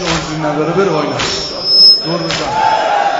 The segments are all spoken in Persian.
حضور نداره بره وای نست دور بزن.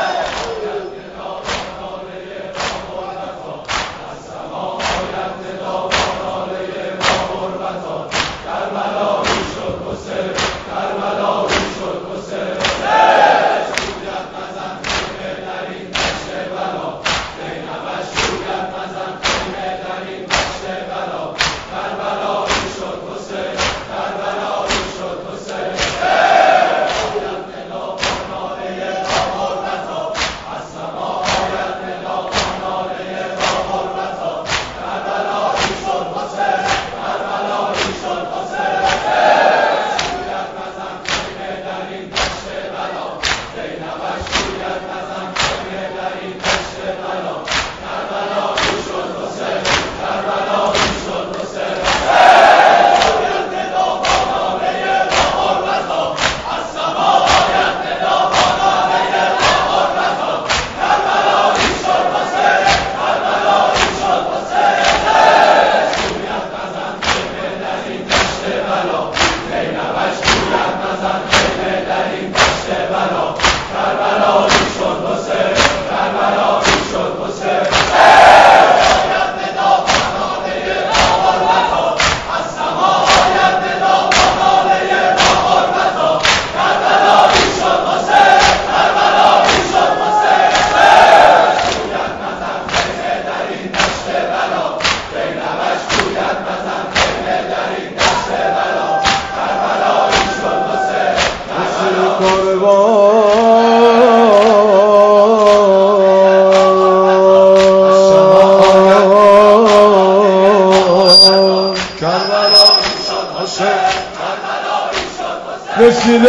رسید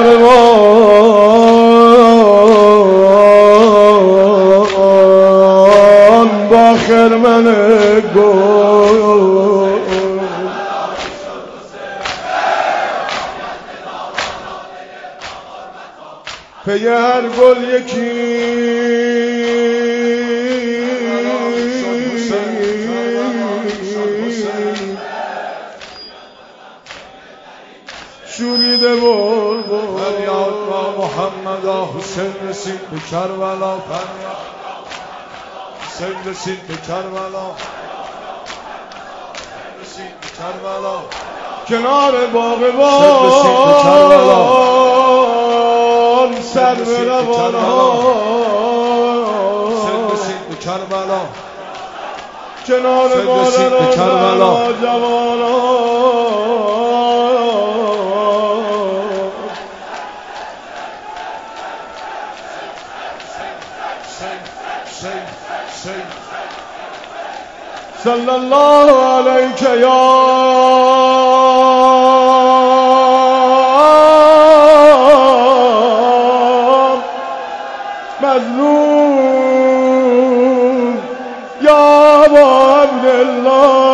کاروان با خرمن گل پی هر گل یکی شوریده بول فریاد با محمد حسین رسید به کربلا حسین رسید به کربلا رسید به کربلا کنار باغبان سر به روانها حسین رسید به کربلا کنار مادران جوانان صلی الله علیک یا مظلوم یا ابا عبدالله